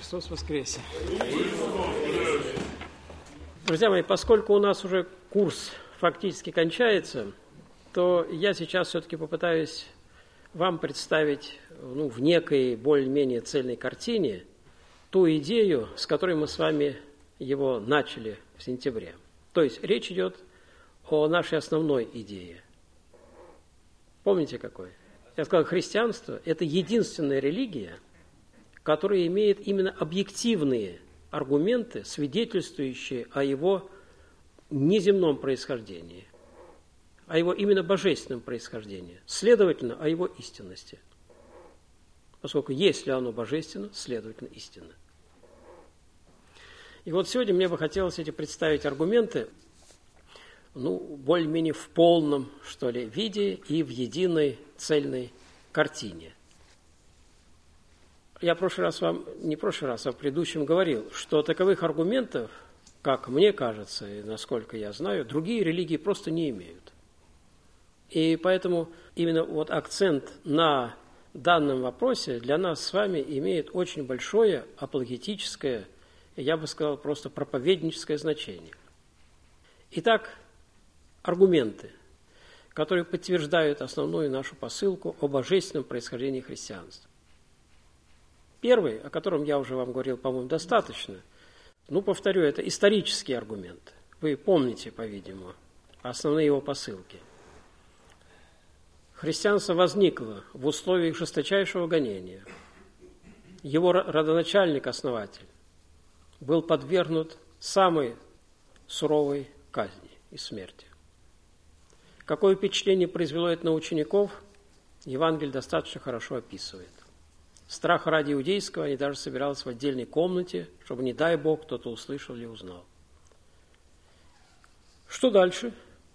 Христос воскресе! Друзья мои, поскольку у нас уже курс фактически кончается, то я сейчас все-таки попытаюсь вам представить в некой более-менее цельной картине ту идею, с которой мы с вами его начали в сентябре. То есть речь идет о нашей основной идее. Помните какой? Я сказал, христианство – это единственная религия, которая имеет именно объективные аргументы, свидетельствующие о его неземном происхождении, о его именно божественном происхождении, следовательно, о его истинности. Поскольку если оно божественно, следовательно, истинно. И вот сегодня мне бы хотелось эти представить аргументы, более-менее в полном, виде и в единой цельной картине. Я в предыдущем говорил, что таковых аргументов, как мне кажется и насколько я знаю, другие религии просто не имеют. И поэтому именно акцент на данном вопросе для нас с вами имеет очень большое апологетическое, я бы сказал, просто проповедническое значение. Итак, аргументы, которые подтверждают основную нашу посылку о божественном происхождении христианства. Первый, о котором я уже вам говорил, по-моему, достаточно, повторю, это исторический аргумент. Вы помните, по-видимому, основные его посылки. Христианство возникло в условиях жесточайшего гонения. Его родоначальник-основатель был подвергнут самой суровой казни и смерти. Какое впечатление произвело это на учеников, Евангелие достаточно хорошо описывает. Страха ради иудейского они даже собирались в отдельной комнате, чтобы, не дай Бог, кто-то услышал или узнал. Что дальше?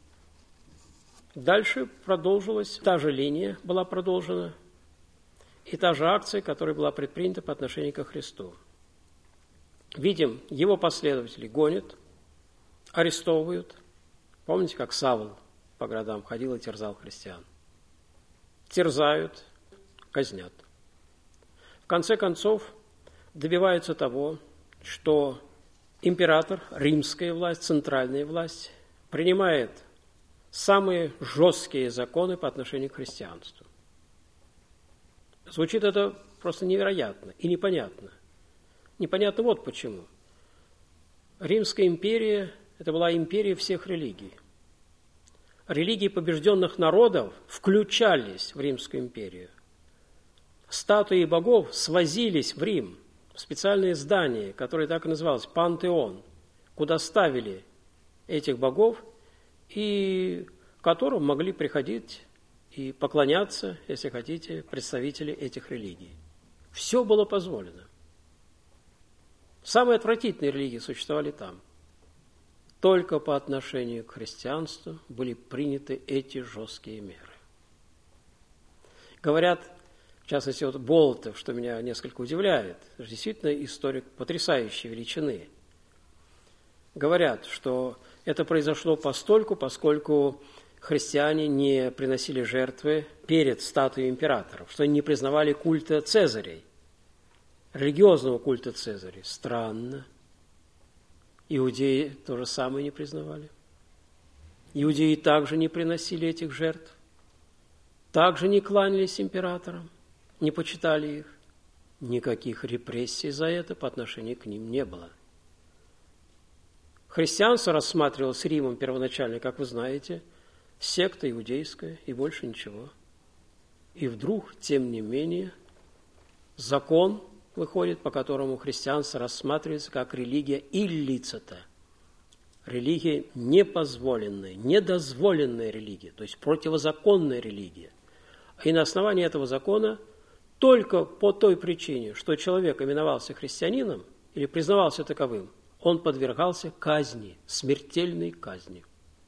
Дальше продолжилась, та же линия была продолжена, и та же акция, которая была предпринята по отношению ко Христу. Видим, его последователи гонят, арестовывают. Помните, как Савл по городам ходил и терзал христиан? Терзают, казнят. В конце концов, добиваются того, что император, римская власть, центральная власть, принимает самые жесткие законы по отношению к христианству. Звучит это просто невероятно и непонятно. Непонятно вот почему. Римская империя – это была империя всех религий. Религии побежденных народов включались в Римскую империю. Статуи богов свозились в Рим, в специальные здания, которые так и называлось пантеон, куда ставили этих богов, и к которым могли приходить и поклоняться, если хотите, представители этих религий. Все было позволено. Самые отвратительные религии существовали там. Только по отношению к христианству были приняты эти жесткие меры. Говорят, в частности, Болотов, что меня несколько удивляет, действительно историк потрясающей величины. Говорят, что это произошло поскольку христиане не приносили жертвы перед статуей императоров, что они не признавали культа Цезарей, религиозного культа Цезарей. Странно. Иудеи то же самое не признавали. Иудеи также не приносили этих жертв, также не кланялись императорам, не почитали их. Никаких репрессий за это по отношению к ним не было. Христианство рассматривалось Римом первоначально, как вы знаете, секта иудейская и больше ничего. И вдруг, тем не менее, закон выходит, по которому христианство рассматривается как религия иллицита, религия непозволенная, недозволенная религия, то есть противозаконная религия. И на основании этого закона только по той причине, что человек именовался христианином или признавался таковым, он подвергался казни, смертельной казни.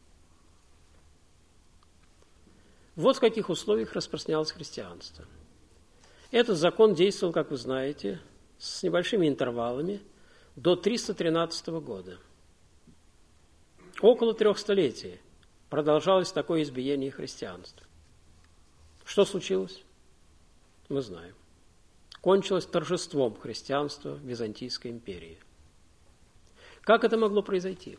Вот в каких условиях распространялось христианство. Этот закон действовал, как вы знаете, с небольшими интервалами до 313 года. Около 3 столетий продолжалось такое избиение христианства. Что случилось? Мы знаем. кончилось торжеством христианства в Византийской империи. Как это могло произойти?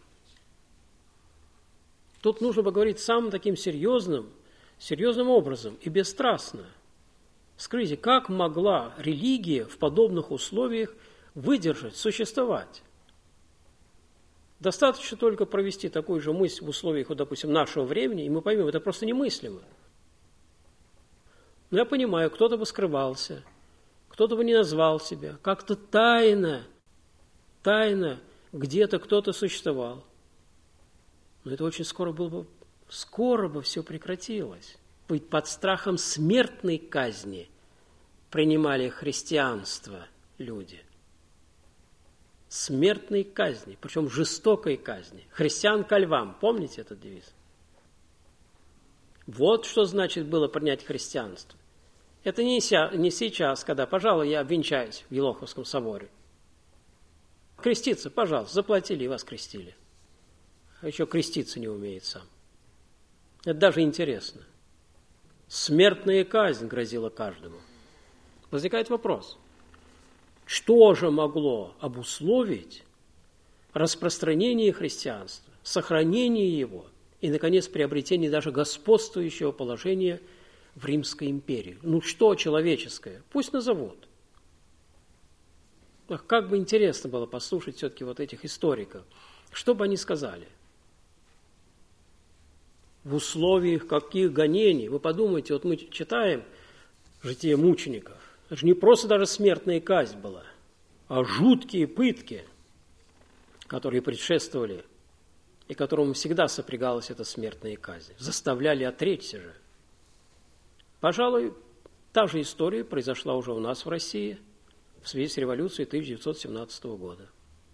Тут нужно поговорить самым таким серьезным образом и бесстрастно. Скажите, как могла религия в подобных условиях выдержать, существовать? Достаточно только провести такую же мысль в условиях, вот, допустим, нашего времени, и мы поймем, это просто немыслимо. Но я понимаю, кто-то бы скрывался, кто-то бы не назвал себя, как-то тайно где-то кто-то существовал. Но это очень скоро бы все прекратилось. Ведь под страхом смертной казни принимали христианство люди. Смертной казни, причем жестокой казни. Христиан ко львам. Помните этот девиз? Вот что значит было принять христианство. Это не сейчас, когда, пожалуй, я обвенчаюсь в Елоховском соборе. Креститься, пожалуйста, заплатили и вас крестили. А еще креститься не умеет сам. Это даже интересно. Смертная казнь грозила каждому. Возникает вопрос. Что же могло обусловить распространение христианства, сохранение его и, наконец, приобретение даже господствующего положения в Римской империи? Что человеческое? Пусть назовут. Ах, как бы интересно было послушать все-таки вот этих историков. Что бы они сказали? В условиях каких гонений? Вы подумайте, вот мы читаем «Житие мучеников». Это же не просто даже смертная казнь была, а жуткие пытки, которые предшествовали и которому всегда сопрягалась эта смертная казнь. Заставляли отречься же. Пожалуй, та же история произошла уже у нас в России в связи с революцией 1917 года.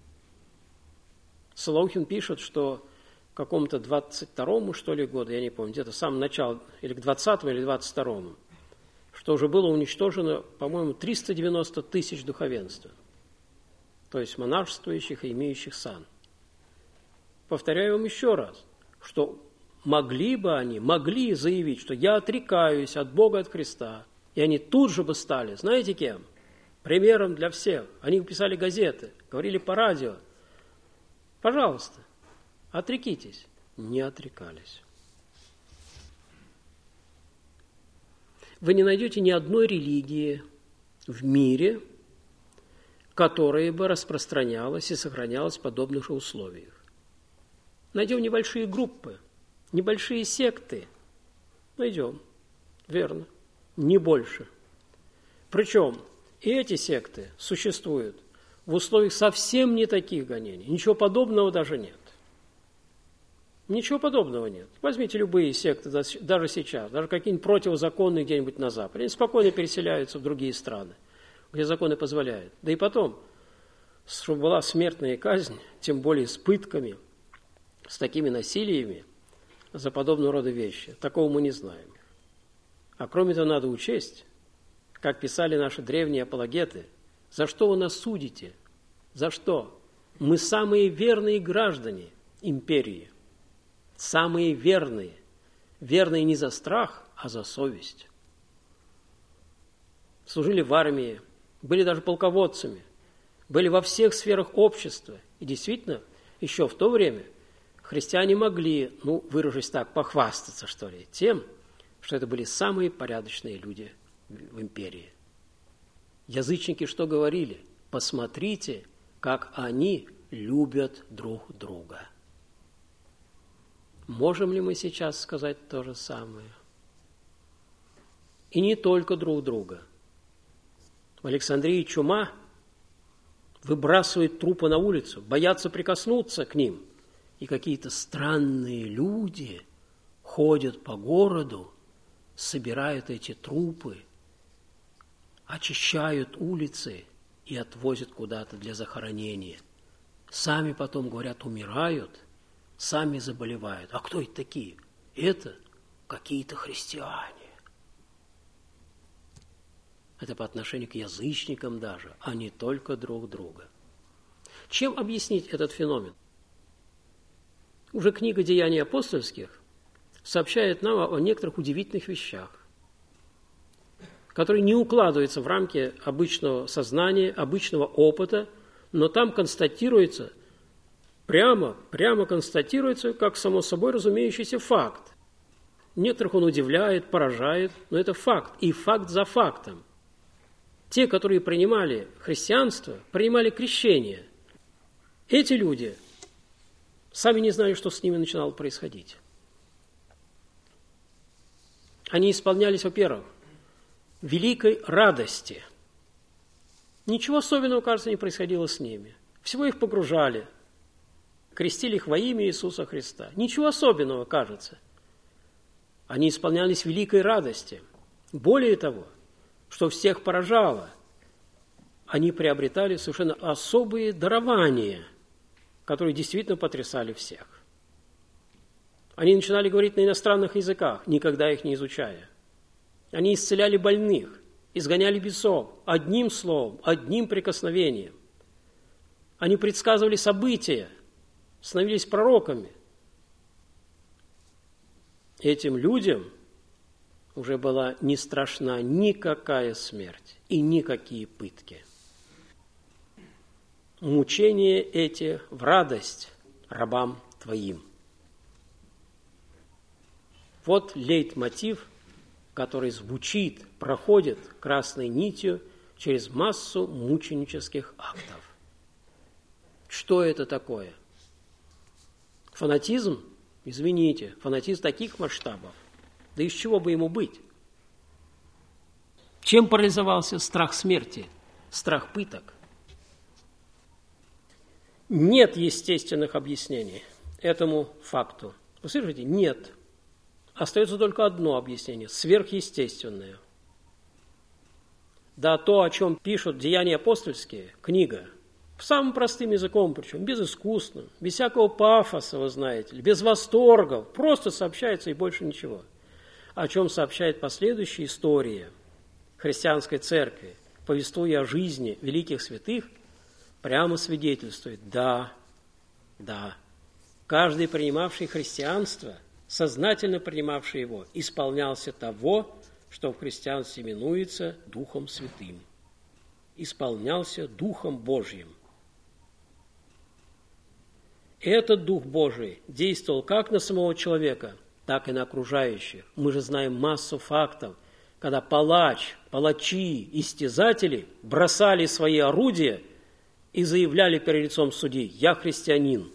Солохин пишет, что к какому-то 22-му, что ли, году, я не помню, где-то в самом начале, или к 20-му, или 22-му, что уже было уничтожено, по-моему, 390 тысяч духовенства, то есть монашествующих и имеющих сан. Повторяю вам еще раз, что могли заявить, что я отрекаюсь от Бога, от Христа, и они тут же бы стали, знаете кем? Примером для всех. Они писали газеты, говорили по радио. Пожалуйста, отрекитесь. Не отрекались. Вы не найдете ни одной религии в мире, которая бы распространялась и сохранялась в подобных же условиях. Найдем небольшие группы, небольшие секты. Найдем, верно, не больше. Причем и эти секты существуют в условиях совсем не таких гонений. Ничего подобного даже нет. Ничего подобного нет. Возьмите любые секты, даже сейчас, даже какие-нибудь противозаконные где-нибудь на Западе. Они спокойно переселяются в другие страны, где законы позволяют. Да и потом, чтобы была смертная казнь, тем более с пытками, с такими насилиями за подобного рода вещи. Такого мы не знаем. А кроме того, надо учесть, как писали наши древние апологеты, за что вы нас судите? За что? Мы самые верные граждане империи. Самые верные. Верные не за страх, а за совесть. Служили в армии, были даже полководцами, были во всех сферах общества. И действительно, еще в то время христиане могли, выражусь так, похвастаться, что ли, тем, что это были самые порядочные люди в империи. Язычники что говорили? Посмотрите, как они любят друг друга. Можем ли мы сейчас сказать то же самое? И не только друг друга. В Александрии чума, выбрасывают трупы на улицу, боятся прикоснуться к ним. И какие-то странные люди ходят по городу, собирают эти трупы, очищают улицы и отвозят куда-то для захоронения. Сами потом, говорят, умирают, сами заболевают. А кто это такие? Это какие-то христиане. Это по отношению к язычникам даже, а не только друг друга. Чем объяснить этот феномен? Уже книга «Деяний апостольских» сообщает нам о некоторых удивительных вещах, который не укладывается в рамки обычного сознания, обычного опыта, но там констатируется, прямо констатируется, как само собой разумеющийся факт. Некоторых он удивляет, поражает, но это факт, и факт за фактом. Те, которые принимали христианство, принимали крещение. Эти люди сами не знали, что с ними начинало происходить. Они исполнялись, во-первых, великой радости. Ничего особенного, кажется, не происходило с ними. Всего их погружали, крестили их во имя Иисуса Христа. Ничего особенного, кажется. Они исполнялись великой радости. Более того, что всех поражало, они приобретали совершенно особые дарования, которые действительно потрясали всех. Они начинали говорить на иностранных языках, никогда их не изучая. Они исцеляли больных, изгоняли бесов одним словом, одним прикосновением. Они предсказывали события, становились пророками. Этим людям уже была не страшна никакая смерть и никакие пытки. Мучения эти в радость рабам твоим. Вот лейтмотив, который звучит, проходит красной нитью через массу мученических актов. Что это такое? Фанатизм? Извините, фанатизм таких масштабов. Да из чего бы ему быть? Чем парализовался страх смерти, страх пыток? Нет естественных объяснений этому факту. Вы слышите? Нет. Остается только одно объяснение – сверхъестественное. Да, то, о чем пишут Деяния апостольские, книга, самым простым языком, причем безыскусным, без всякого пафоса, вы знаете, без восторгов, просто сообщается и больше ничего. О чем сообщает последующая история христианской церкви, повествуя о жизни великих святых, прямо свидетельствует: да, каждый, принимавший христианство, сознательно принимавший его, исполнялся того, что в христианстве именуется Духом Святым. Исполнялся Духом Божьим. Этот Дух Божий действовал как на самого человека, так и на окружающих. Мы же знаем массу фактов, когда палачи, истязатели бросали свои орудия и заявляли перед лицом судьи: «Я христианин».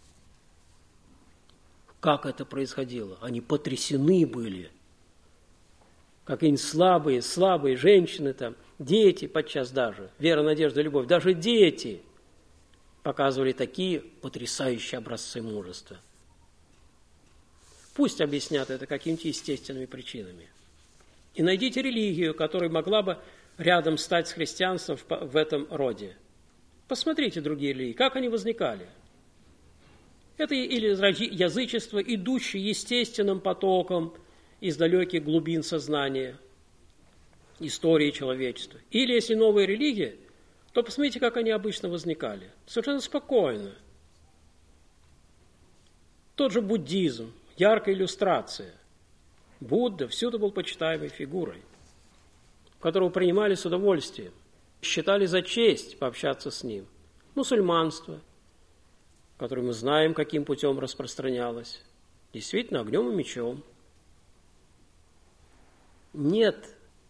Как это происходило? Они потрясены были. Какие-нибудь слабые женщины, там, дети подчас даже, вера, надежда, любовь, даже дети показывали такие потрясающие образцы мужества. Пусть объяснят это какими-то естественными причинами. И найдите религию, которая могла бы рядом стать с христианством в этом роде. Посмотрите другие религии, как они возникали. Это или язычество, идущее естественным потоком из далеких глубин сознания, истории человечества. Или, если новая религия, то посмотрите, как они обычно возникали. Совершенно спокойно. Тот же буддизм, яркая иллюстрация. Будда всюду был почитаемой фигурой, которого принимали с удовольствием, считали за честь пообщаться с ним. Мусульманство, которое мы знаем, каким путем распространялось, действительно огнем и мечом. Нет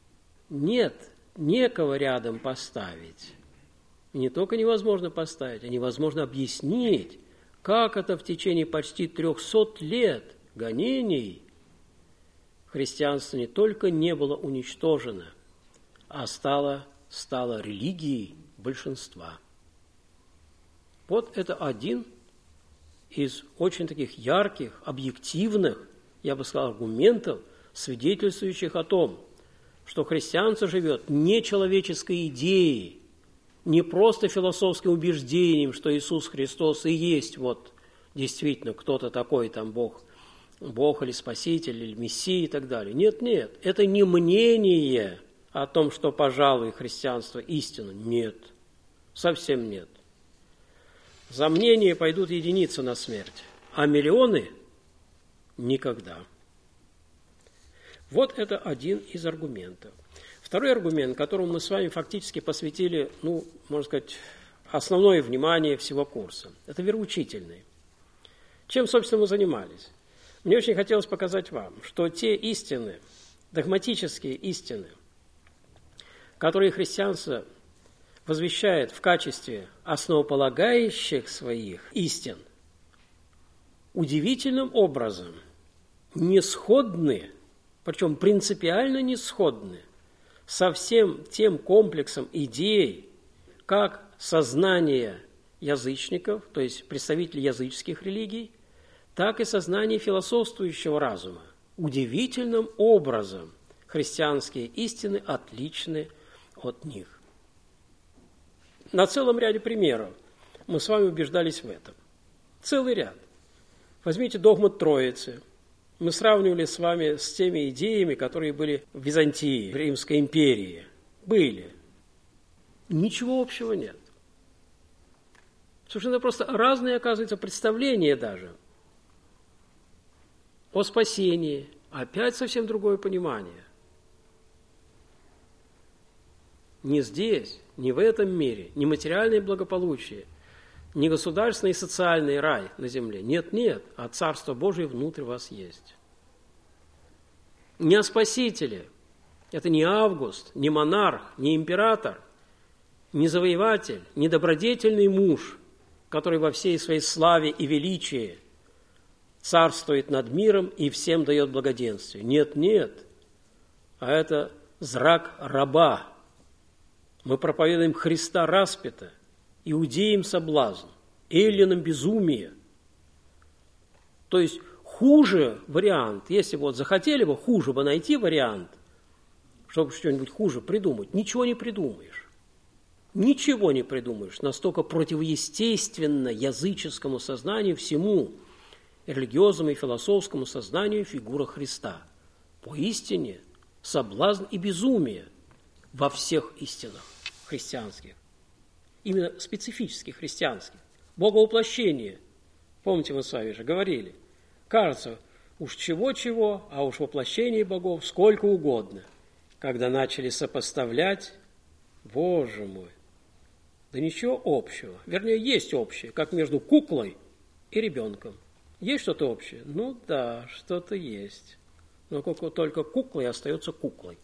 некого рядом поставить. И не только невозможно поставить, а невозможно объяснить, как это в течение почти 300 лет гонений христианство не только не было уничтожено, а стало религией большинства. Вот это один из очень таких ярких, объективных, я бы сказал, аргументов, свидетельствующих о том, что христианство живет не человеческой идеей, не просто философским убеждением, что Иисус Христос и есть вот действительно кто-то такой там Бог или Спаситель, или Мессия и так далее. Нет, это не мнение о том, что, пожалуй, христианство истина. Нет, совсем нет. За мнение пойдут единицы на смерть, а миллионы – никогда. Вот это один из аргументов. Второй аргумент, которому мы с вами фактически посвятили, можно сказать, основное внимание всего курса, это вероучительный. Чем, собственно, мы занимались? Мне очень хотелось показать вам, что те истины, догматические истины, которые христианство возвещает в качестве основополагающих своих истин, удивительным образом не сходны, причем принципиально не сходны со всем тем комплексом идей, как сознание язычников, то есть представителей языческих религий, так и сознание философствующего разума. Удивительным образом христианские истины отличны от них. На целом ряде примеров мы с вами убеждались в этом. Целый ряд. Возьмите догмат Троицы. Мы сравнивали с вами с теми идеями, которые были в Византии, в Римской империи. Были. Ничего общего нет. Совершенно просто разные, оказывается, представления даже о спасении. Опять совсем другое понимание. Не здесь, не в этом мире, не материальное благополучие, не государственный и социальный рай на земле. Нет, а Царство Божие внутрь вас есть. Не о Спасителе. Это не Август, не монарх, не император, не завоеватель, не добродетельный муж, который во всей своей славе и величии царствует над миром и всем дает благоденствие. Нет, а это зрак раба. Мы проповедуем Христа распята, иудеям соблазн, эллинам безумие. То есть хуже вариант, если бы захотели бы хуже бы найти вариант, чтобы что-нибудь хуже придумать, ничего не придумаешь. Ничего не придумаешь. Настолько противоестественно языческому сознанию всему, религиозному и философскому сознанию фигура Христа. Поистине соблазн и безумие во всех истинах христианских, именно специфически христианских. Боговоплощение, помните, мы с вами же говорили, кажется, уж чего-чего, а уж воплощение богов сколько угодно. Когда начали сопоставлять, Боже мой, да ничего общего. Вернее, есть общее, как между куклой и ребенком. Есть что-то общее? Ну да, что-то есть. Но только куклой остается куклой.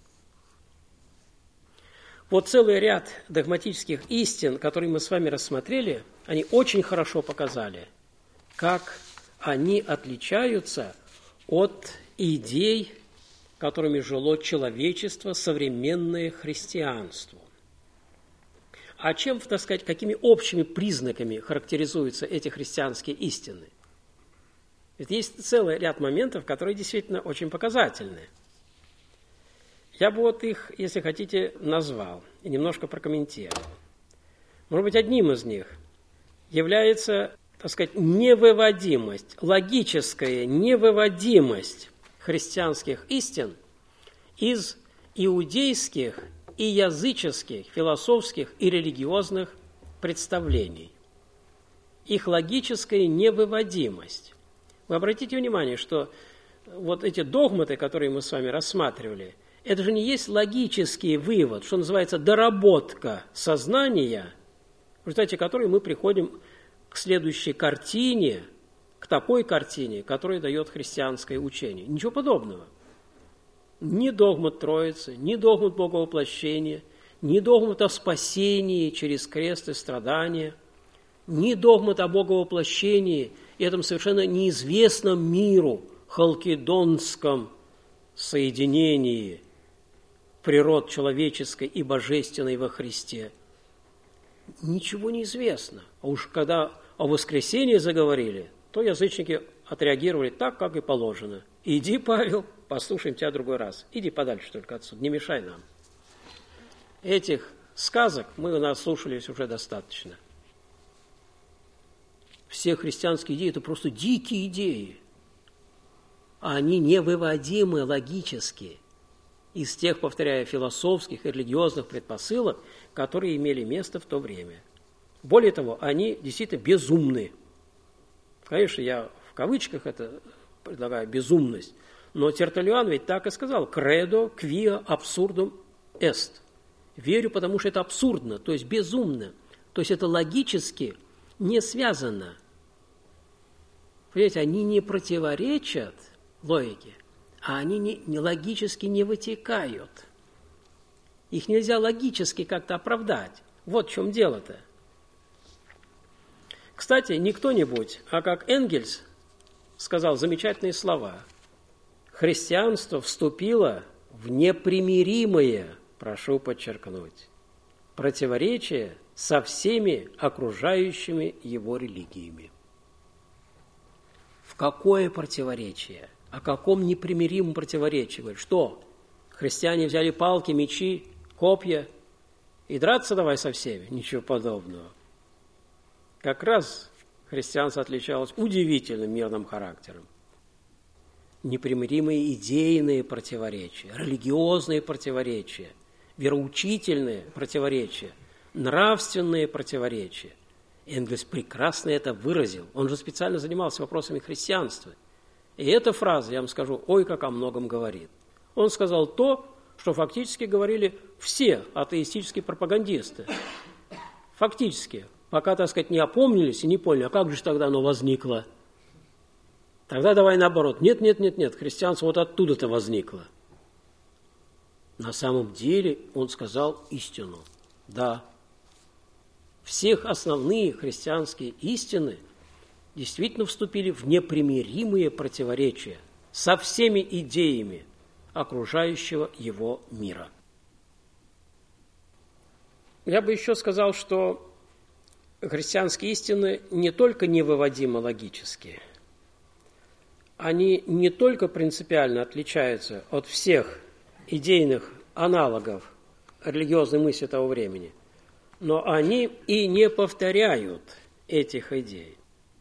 Вот целый ряд догматических истин, которые мы с вами рассмотрели, они очень хорошо показали, как они отличаются от идей, которыми жило человечество, современное христианство. А чем, так сказать, какими общими признаками характеризуются эти христианские истины? Ведь есть целый ряд моментов, которые действительно очень показательны. Я бы вот их, если хотите, назвал и немножко прокомментировал. Может быть, одним из них является, так сказать, невыводимость, логическая невыводимость христианских истин из иудейских и языческих, философских и религиозных представлений. Их логическая невыводимость. Вы обратите внимание, что вот эти догматы, которые мы с вами рассматривали, это же не есть логический вывод, что называется доработка сознания, в результате которой мы приходим к следующей картине, к такой картине, которую дает христианское учение. Ничего подобного. Ни догмат Троицы, ни догмат Боговоплощения, ни догмат о спасении через крест и страдания, ни догмат о Боговоплощении и этом совершенно неизвестном миру, халкидонском соединении природ человеческой и божественной во Христе. Ничего не известно. А уж когда о воскресении заговорили, то язычники отреагировали так, как и положено. Иди, Павел, послушаем тебя другой раз. Иди подальше только отсюда, не мешай нам. Этих сказок мы наслушались уже достаточно. Все христианские идеи – это просто дикие идеи. А они невыводимы логически из тех, повторяю, философских и религиозных предпосылок, которые имели место в то время. Более того, они действительно безумны. Конечно, я в кавычках это предлагаю, безумность, но Тертуллиан ведь так и сказал: «Кредо, квиа, абсурдум est. Верю, потому что это абсурдно, то есть безумно. То есть это логически не связано. Понимаете, они не противоречат логике, а они не логически не вытекают. Их нельзя логически как-то оправдать. Вот в чем дело-то. Кстати, не кто-нибудь, а как Энгельс сказал замечательные слова. Христианство вступило в непримиримое, прошу подчеркнуть, противоречие со всеми окружающими его религиями. В какое противоречие? О каком непримиримом противоречии? Говорит, что? Христиане взяли палки, мечи, копья и драться давай со всеми? Ничего подобного. Как раз христианство отличалось удивительным мирным характером. Непримиримые идейные противоречия, религиозные противоречия, вероучительные противоречия, нравственные противоречия. Энгельс прекрасно это выразил. Он же специально занимался вопросами христианства. И эта фраза, я вам скажу, ой, как о многом говорит. Он сказал то, что фактически говорили все атеистические пропагандисты. Фактически. Пока, так сказать, не опомнились и не поняли, а как же тогда оно возникло? Тогда давай наоборот. Нет, христианство вот оттуда-то возникло. На самом деле он сказал истину. Да, всех основные христианские истины действительно вступили в непримиримые противоречия со всеми идеями окружающего его мира. Я бы еще сказал, что христианские истины не только невыводимо логически, они не только принципиально отличаются от всех идейных аналогов религиозной мысли того времени, но они и не повторяют этих идей.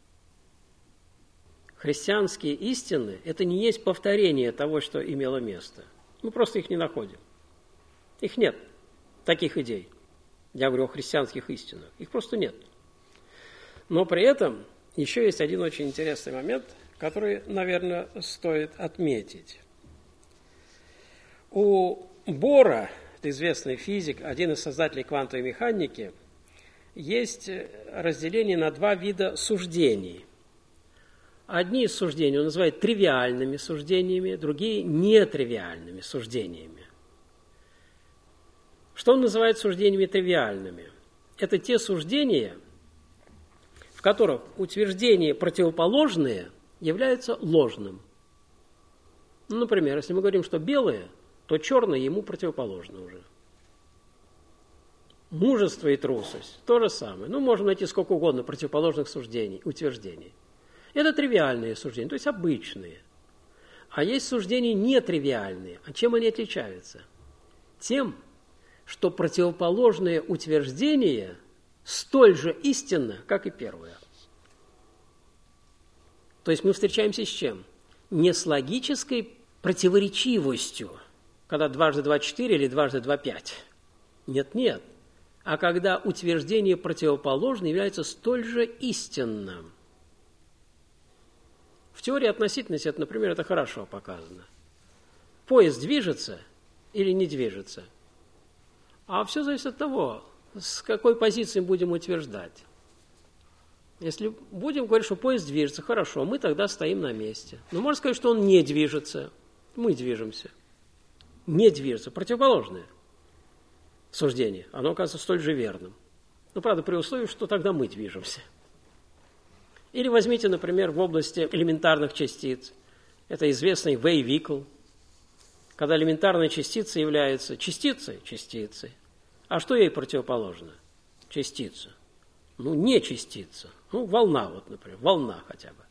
Христианские истины – это не есть повторение того, что имело место. Мы просто их не находим. Их нет, таких идей. Я говорю о христианских истинах. Их просто нет. Но при этом еще есть один очень интересный момент, который, наверное, стоит отметить. У Бора, это известный физик, один из создателей квантовой механики, есть разделение на два вида суждений. Одни из суждений он называет тривиальными суждениями, другие – нетривиальными суждениями. Что он называет суждениями тривиальными? Это те суждения, в которых утверждения противоположные являются ложным. Например, если мы говорим, что белое, то черное ему противоположно уже. Мужество и трусость – то же самое. Можно найти сколько угодно противоположных суждений, утверждений. Это тривиальные суждения, то есть обычные. А есть суждения нетривиальные. А чем они отличаются? Тем, что противоположное утверждение столь же истинно, как и первое. То есть мы встречаемся с чем? Не с логической противоречивостью, когда дважды два – 4 или дважды два – 5. Нет. А когда утверждение противоположное является столь же истинным. В теории относительности, это, например, это хорошо показано. Поезд движется или не движется? А все зависит от того, с какой позиции будем утверждать. Если будем говорить, что поезд движется, хорошо, мы тогда стоим на месте. Но можно сказать, что он не движется, мы движемся. Не движется, противоположное суждение, оно оказывается столь же верным. Правда, при условии, что тогда мы движемся. Или возьмите, например, в области элементарных частиц. Это известный Wave-Equal, когда элементарная частица является частицей. А что ей противоположно? Частица. Не частица. Волна, например, волна хотя бы.